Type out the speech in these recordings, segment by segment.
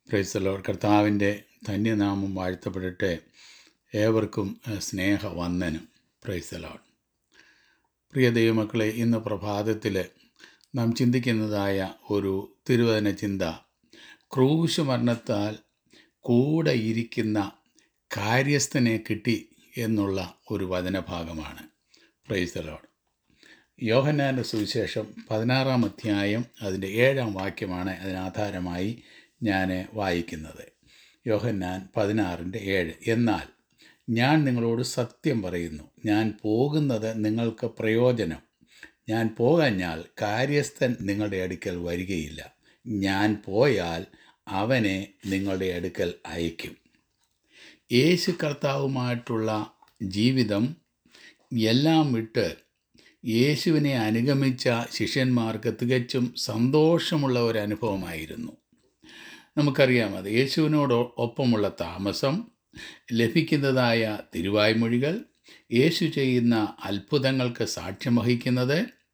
Price the Lord. കർത്താവിൻ്റെ ധന്യനാമം വാഴ്ത്തപ്പെടട്ടെ. ഏവർക്കും സ്നേഹവന്ദനം. Price the Lord. പ്രിയ ദൈവമക്കളെ, ഇന്ന് പ്രഭാതത്തിൽ നാം ചിന്തിക്കുന്നതായ ഒരു തിരുവചന ചിന്ത ക്രൂശ് മരണത്താൽ കൂടെ ഇരിക്കുന്ന കാര്യസ്ഥനെ കിട്ടി എന്നുള്ള ഒരു വചനഭാഗമാണ്. Price the Lord. യോഹന്നാൻ്റെ സുവിശേഷം 16-ാം അധ്യായം അതിൻ്റെ 7-ാം വാക്യമാണ് അതിനാധാരമായി ഞാൻ വായിക്കുന്നത്. യോഹന്നാൻ 16:7. എന്നാൽ ഞാൻ നിങ്ങളോട് സത്യം പറയുന്നു, ഞാൻ പോകുന്നത് നിങ്ങൾക്ക് പ്രയോജനം. ഞാൻ പോകാഞ്ഞാൽ കാര്യസ്ഥൻ നിങ്ങളുടെ അടുക്കൽ വരികയില്ല. ഞാൻ പോയാൽ അവനെ നിങ്ങളുടെ അടുക്കൽ അയക്കും. യേശു കർത്താവുമായിട്ടുള്ള ജീവിതം എല്ലാം വിട്ട് യേശുവിനെ അനുഗമിച്ച ശിഷ്യന്മാർക്ക് തികച്ചും സന്തോഷമുള്ള ഒരു അനുഭവമായിരുന്നു. നമുക്കറിയാം, അത് യേശുവിനോട് ഒപ്പമുള്ള താമസം, ലഭിക്കുന്നതായ തിരുവായ്മൊഴികൾ, യേശു ചെയ്യുന്ന അത്ഭുതങ്ങൾക്ക് സാക്ഷ്യം വഹിക്കുന്നത്,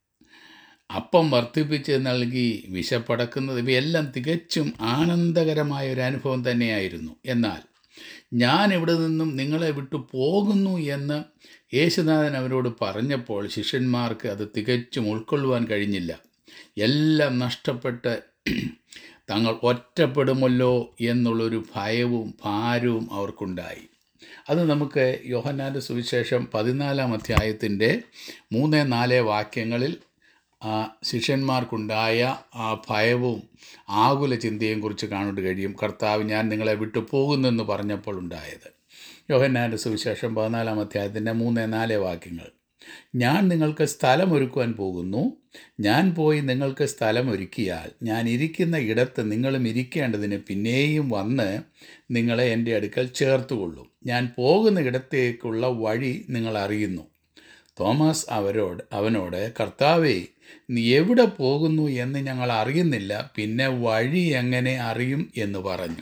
അപ്പം വർദ്ധിപ്പിച്ച് നൽകി വിശപ്പടക്കുന്നത്, ഇവയെല്ലാം തികച്ചും ആനന്ദകരമായ ഒരു അനുഭവം തന്നെയായിരുന്നു. എന്നാൽ ഞാൻ ഇവിടെ നിന്നും നിങ്ങളെ വിട്ടു പോകുന്നു എന്ന് യേശുനാഥൻ അവരോട് പറഞ്ഞപ്പോൾ ശിഷ്യന്മാർക്ക് അത് തികച്ചും ഉൾക്കൊള്ളുവാൻ കഴിഞ്ഞില്ല. എല്ലാം നഷ്ടപ്പെട്ട് തങ്ങൾ ഒറ്റപ്പെടുമല്ലോ എന്നുള്ളൊരു ഭയവും ഭാരവും അവർക്കുണ്ടായി. അത് നമുക്ക് യോഹന്നാൻ്റെ സുവിശേഷം 14-ാം അധ്യായത്തിൻ്റെ 3-4 വാക്യങ്ങളിൽ ശിഷ്യന്മാർക്കുണ്ടായ ആ ഭയവും ആകുല ചിന്തയും കുറിച്ച് കാണാൻ കഴിയും. കർത്താവ് ഞാൻ നിങ്ങളെ വിട്ടു പോകുന്നെന്ന് പറഞ്ഞപ്പോൾ ഉണ്ടായത്. യോഹന്നാൻ്റെ സുവിശേഷം 14-ാം അധ്യായത്തിൻ്റെ 3-4 വാക്യങ്ങൾ. ഞാൻ നിങ്ങൾക്ക് സ്ഥലമൊരുക്കുവാൻ പോകുന്നു. ഞാൻ പോയി നിങ്ങൾക്ക് സ്ഥലമൊരുക്കിയാൽ ഞാൻ ഇരിക്കുന്ന ഇടത്ത് നിങ്ങളും ഇരിക്കേണ്ടതിന് പിന്നെയും വന്ന് നിങ്ങളെ എൻ്റെ അടുക്കൽ ചേർത്തുകൊള്ളും. ഞാൻ പോകുന്ന ഇടത്തേക്കുള്ള വഴി നിങ്ങൾ അറിയുന്നു. തോമസ് അവനോട് കർത്താവേ, നീ എവിടെ പോകുന്നു എന്ന് ഞങ്ങൾ അറിയുന്നില്ല, പിന്നെ വഴി എങ്ങനെ അറിയും എന്ന് പറഞ്ഞു.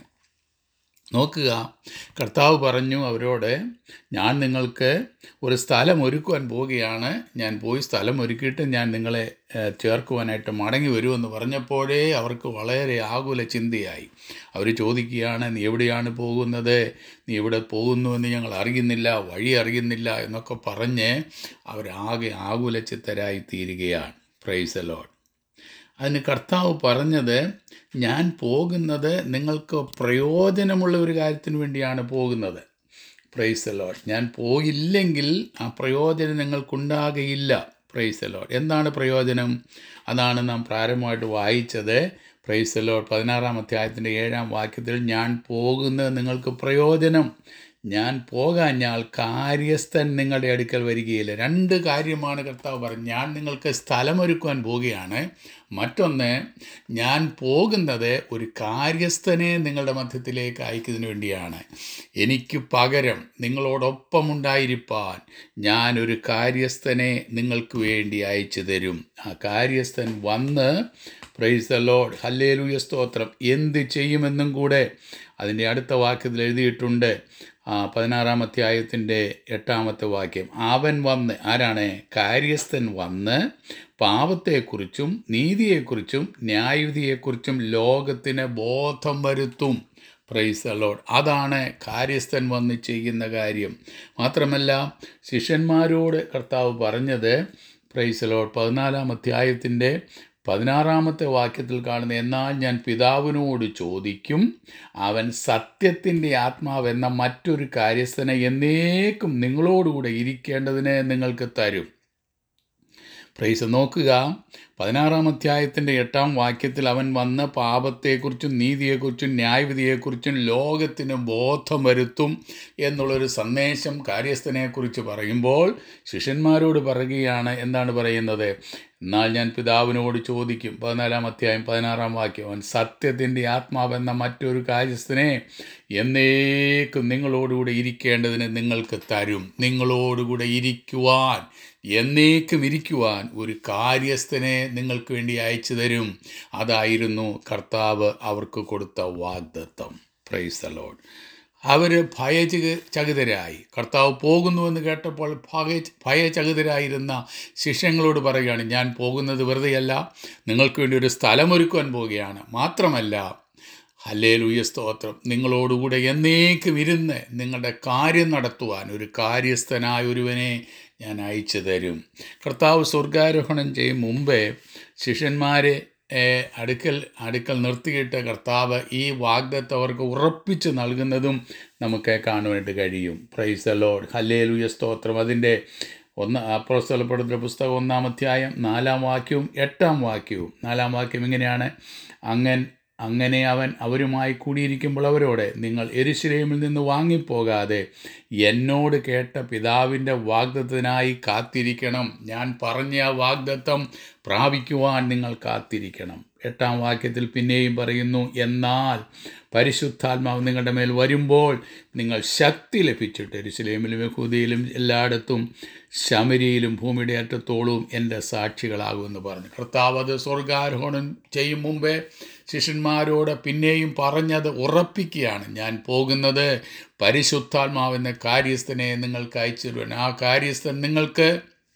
നോക്കുക, കർത്താവ് പറഞ്ഞു അവരോട്, ഞാൻ നിങ്ങൾക്ക് ഒരു സ്ഥലം ഒരുക്കുവാൻ പോവുകയാണ്. ഞാൻ പോയി സ്ഥലം ഒരുക്കിയിട്ട് ഞാൻ നിങ്ങളെ ചേർക്കുവാനായിട്ട് മടങ്ങി വരുമെന്ന് പറഞ്ഞപ്പോഴേ അവർക്ക് വളരെ ആകുല ചിന്തയായി. അവർ ചോദിക്കുകയാണ്, നീ എവിടെയാണ് പോകുന്നത്? നീ എവിടെ പോകുന്നുവെന്ന് ഞങ്ങൾ അറിയുന്നില്ല, വഴി അറിയുന്നില്ല എന്നൊക്കെ പറഞ്ഞ് അവരാകെ ആകുല ചിത്തരായി തീരുകയാണ്. Praise the lord. അതിന് കർത്താവ് പറഞ്ഞത്, ഞാൻ പോകുന്നത് നിങ്ങൾക്ക് പ്രയോജനമുള്ള ഒരു കാര്യത്തിന് വേണ്ടിയാണ് പോകുന്നത്. Praise the lord. ഞാൻ പോയില്ലെങ്കിൽ ആ പ്രയോജനം നിങ്ങൾക്കുണ്ടാകുകയില്ല. Price the Lord. എന്താണ് പ്രയോജനം? അതാണ് നാം പ്രാരംഭമായിട്ട് വായിച്ചത്. Price the Lord. 16-ാം അധ്യായത്തിൻ്റെ 7-ാം വാക്യത്തിൽ ഞാൻ പോകുന്നത് നിങ്ങൾക്ക് പ്രയോജനം. ഞാൻ പോകാഞ്ഞാൽ കാര്യസ്ഥൻ നിങ്ങളുടെ അടുക്കൽ വരികയില്ല. 2 കാര്യമാണ് കർത്താവ് പറഞ്ഞു. ഞാൻ നിങ്ങൾക്ക് സ്ഥലമൊരുക്കുവാൻ പോവുകയാണ്. മറ്റൊന്ന്, ഞാൻ പോകുന്നത് ഒരു കാര്യസ്ഥനെ നിങ്ങളുടെ മധ്യത്തിലേക്ക് അയക്കുന്നതിന് വേണ്ടിയാണ്. എനിക്ക് പകരം നിങ്ങളോടൊപ്പമുണ്ടായിരിക്കാൻ ഞാൻ ഒരു കാര്യസ്ഥനെ നിങ്ങൾക്ക് വേണ്ടി അയച്ചു തരും. ആ കാര്യസ്ഥൻ വന്ന്, പ്രൈസ് ദി ലോർഡ്, ഹല്ലേലൂയ, സ്തോത്രം, എന്ത് ചെയ്യുമെന്നും കൂടെ അതിൻ്റെ അടുത്ത വാക്യത്തിൽ എഴുതിയിട്ടുണ്ട്. 16-ാം അധ്യായത്തിൻ്റെ 8-ാമത്തെ വാക്യം. അവൻ വന്ന്, ആരാണ്? കാര്യസ്ഥൻ വന്ന് പാപത്തെക്കുറിച്ചും നീതിയെക്കുറിച്ചും ന്യായവിധിയെക്കുറിച്ചും ലോകത്തിന് ബോധം വരുത്തും. Praise the lord. അതാണ് കാര്യസ്ഥൻ വന്ന് ചെയ്യുന്ന കാര്യം. മാത്രമല്ല, ശിഷ്യന്മാരോട് കർത്താവ് പറഞ്ഞത്, പ്രൈസ് ദി ലോർഡ്, 14-ാം അധ്യായത്തിൻ്റെ 16-ാമത്തെ വാക്യത്തിൽ കാണുന്ന, എന്നാൽ ഞാൻ പിതാവിനോട് ചോദിക്കും, അവൻ സത്യത്തിൻ്റെ ആത്മാവെന്ന മറ്റൊരു കാര്യസ്ഥനെ എന്നേക്കും നിങ്ങളോടുകൂടെ ഇരിക്കേണ്ടതിന് നിങ്ങൾക്ക് തരും. പ്രൈസ്. നോക്കുക, 16-ാം അധ്യായത്തിൻ്റെ 8-ാം വാക്യത്തിൽ അവൻ വന്ന് പാപത്തെക്കുറിച്ചും നീതിയെക്കുറിച്ചും ന്യായവിധിയെക്കുറിച്ചും ലോകത്തിന് ബോധം വരുത്തും എന്നുള്ളൊരു സന്ദേശം കാര്യസ്ഥനെക്കുറിച്ച് പറയുമ്പോൾ ശിഷ്യന്മാരോട് പറയുകയാണ്. എന്താണ് പറയുന്നത്? എന്നാൽ ഞാൻ പിതാവിനോട് ചോദിക്കും. 14-ാം അധ്യായം 16-ാം വാക്യം. അവൻ സത്യത്തിൻ്റെ ആത്മാവെന്ന മറ്റൊരു കാര്യസ്ഥനെ എന്നേക്കും നിങ്ങളോടുകൂടെ ഇരിക്കേണ്ടതിന് നിങ്ങൾക്ക് തരും. നിങ്ങളോടുകൂടെ ഇരിക്കുവാൻ, എന്നേക്കും ഇരിക്കുവാൻ ഒരു കാര്യസ്ഥനെ നിങ്ങൾക്ക് വേണ്ടി അയച്ചു തരും. അതായിരുന്നു കർത്താവ് അവർക്ക് കൊടുത്ത വാഗ്ദത്തം. Praise the lord. അവർ ഭയചകിതരായി. കർത്താവ് പോകുന്നുവെന്ന് കേട്ടപ്പോൾ ഭയചകിതരായിരുന്ന ശിഷ്യങ്ങളോട് പറയുകയാണ്, ഞാൻ പോകുന്നത് വെറുതെയല്ല, നിങ്ങൾക്ക് വേണ്ടി ഒരു സ്ഥലമൊരുക്കുവാൻ പോവുകയാണ്. മാത്രമല്ല, ഹല്ലേലൂയ സ്തോത്രം. നിങ്ങളോടുകൂടെ എന്നേക്കും ഇരുന്ന് നിങ്ങളുടെ കാര്യം നടത്തുവാൻ ഒരു കാര്യസ്ഥനായ ഒരുവനെ ഞാൻ അയച്ചു തരും. കർത്താവ് സ്വർഗാരോഹണം ചെയ്യും മുമ്പേ ശിഷ്യന്മാരെ അടുക്കൽ നിർത്തിയിട്ട് കർത്താവ് ഈ വാഗ്ദത്തം അവർക്ക് ഉറപ്പിച്ച് നൽകുന്നതും നമുക്ക് കാണുവാനായിട്ട് കഴിയും. Price the lord. ഹല്ലേലൂയ സ്തോത്രം. അതിൻ്റെ അപ്പോസ്തലപ്രവൃത്തിയുടെ പുസ്തകം 1-ാം അധ്യായം 4-ാം വാക്യവും 8-ാം വാക്യവും. 4-ാം വാക്യം ഇങ്ങനെയാണ്: അങ്ങനെ അവൻ അവരുമായി കൂടിയിരിക്കുമ്പോൾ അവരോട്, നിങ്ങൾ യെരൂശലേമിൽ നിന്ന് വാങ്ങിപ്പോകാതെ എന്നോട് കേട്ട പിതാവിൻ്റെ വാഗ്ദത്തത്തിനായി കാത്തിരിക്കണം. ഞാൻ പറഞ്ഞ ആ വാഗ്ദത്തം പ്രാപിക്കുവാൻ നിങ്ങൾ കാത്തിരിക്കണം. 8-ാം വാക്യത്തിൽ പിന്നെയും പറയുന്നു, എന്നാൽ പരിശുദ്ധാത്മാവ് നിങ്ങളുടെ മേൽ വരുമ്പോൾ നിങ്ങൾ ശക്തി ലഭിച്ചിട്ട് യെരൂശലേമിലും യഹൂദയിലും എല്ലായിടത്തും ശമര്യയിലും ഭൂമിയുടെ അറ്റത്തോളവും എൻ്റെ സാക്ഷികളാകുമെന്ന് പറഞ്ഞു. കർത്താവ് അത് സ്വർഗാരോഹണം ചെയ്യും മുമ്പേ ശിഷ്യന്മാരോട് പിന്നെയും പറഞ്ഞത് ഉറപ്പിക്കുകയാണ്. ഞാൻ പോകുന്നത് പരിശുദ്ധാത്മാവെന്ന കാര്യസ്ഥനെ നിങ്ങൾക്ക് അയച്ചു തരുവാൻ. ആ കാര്യസ്ഥൻ നിങ്ങൾക്ക്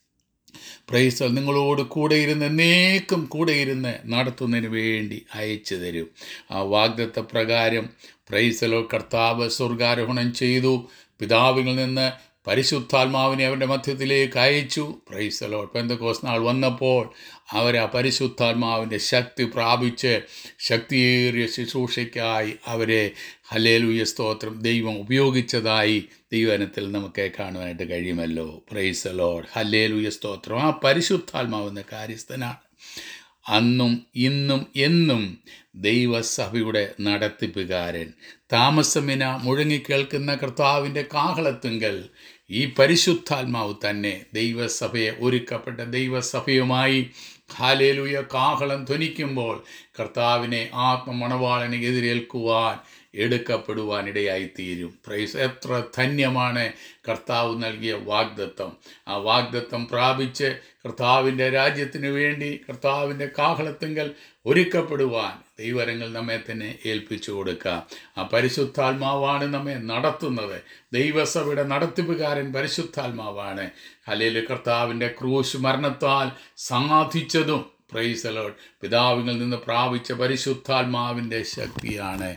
പ്രൈസ് നിങ്ങളോട് കൂടെ ഇരുന്ന് എന്നേക്കും കൂടെ ഇരുന്ന് നടത്തുന്നതിന് വേണ്ടി അയച്ചു തരും. ആ വാഗ്ദത്ത പ്രകാരം പ്രൈസലോ കർത്താവ് സ്വർഗാരോഹണം ചെയ്തു. പിതാവിൽ നിന്ന് പരിശുദ്ധാത്മാവിനെ അവരുടെ മധ്യത്തിലേക്ക് അയച്ചു. പ്രൈസലോ പെന്തക്കോസ്ത് നാൾ വന്നപ്പോൾ അവർ ആ പരിശുദ്ധാത്മാവിൻ്റെ ശക്തി പ്രാപിച്ച് ശക്തിയേറിയ ശുശ്രൂഷയ്ക്കായി അവരെ ഹല്ലേലൂയ സ്തോത്രം ദൈവം ഉപയോഗിച്ചതായി ദൈവവചനത്തിൽ നമുക്ക് കാണുവാനായിട്ട് കഴിയുമല്ലോ. Praise the lord. ഹല്ലേലൂയ സ്തോത്രം. ആ പരിശുദ്ധാത്മാവെന്ന കാര്യസ്ഥനാണ് അന്നും ഇന്നും എന്നും ദൈവസഭയുടെ നടത്തിപ്പുകാരൻ. താമസമിന മുഴങ്ങിക്കേൾക്കുന്ന കർത്താവിൻ്റെ കാഹളത്തുങ്കൽ ഈ പരിശുദ്ധാത്മാവ് തന്നെ ദൈവസഭയെ ഒരുക്കപ്പെട്ട ദൈവസഭയുമായി ഹല്ലേലൂയ കാഹളം ധ്വനിക്കുമ്പോൾ കർത്താവിനെ ആത്മമണവാളനെ എതിരേൽക്കുവാൻ എടുക്കപ്പെടുവാനിടയായിത്തീരും. പ്രൈസ്. എത്ര ധന്യമാണ് കർത്താവ് നൽകിയ വാഗ്ദത്തം. ആ വാഗ്ദത്തം പ്രാപിച്ച് കർത്താവിൻ്റെ രാജ്യത്തിന് വേണ്ടി കർത്താവിൻ്റെ കാഹളത്തിങ്കൽ ഒരുക്കപ്പെടുവാൻ ദൈവരങ്ങൾ നമ്മെ തന്നെ ഏൽപ്പിച്ചു കൊടുക്കാം. ആ പരിശുദ്ധാത്മാവാണ് നമ്മെ നടത്തുന്നത്. ദൈവസഭയുടെ നടത്തിപ്പുകാരൻ പരിശുദ്ധാത്മാവാണ്. ഹല്ലേലൂയ. കർത്താവിൻ്റെ ക്രൂശ് മരണത്താൽ സാധിച്ചതും പ്രൈസ് ദി ലോർഡ് പിതാവിൽ നിന്ന് പ്രാപിച്ച പരിശുദ്ധാത്മാവിൻ്റെ ശക്തിയാണ്.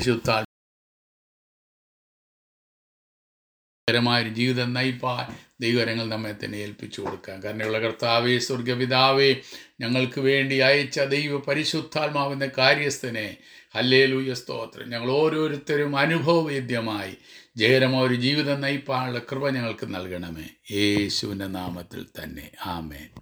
പരിശുദ്ധാത്മാരമായൊരു ജീവിതം നയിപ്പാൻ ദൈവരങ്ങൾ നമ്മെ തന്നെ ഏൽപ്പിച്ചു കൊടുക്കാം. കരുണയുള്ള കർത്താവേ, സ്വർഗപിതാവേ, ഞങ്ങൾക്ക് വേണ്ടി അയച്ച ദൈവ പരിശുദ്ധാത്മാവിൻ്റെ കാര്യസ്ഥനെ ഹല്ലേലൂയ സ്തോത്രം. ഞങ്ങൾ ഓരോരുത്തരും അനുഭവവേദ്യമായി ജയകരമായ ഒരു ജീവിതം നയിപ്പാനുള്ള കൃപ ഞങ്ങൾക്ക് നൽകണമേ. യേശുവിൻ്റെ നാമത്തിൽ തന്നെ. ആമേൻ.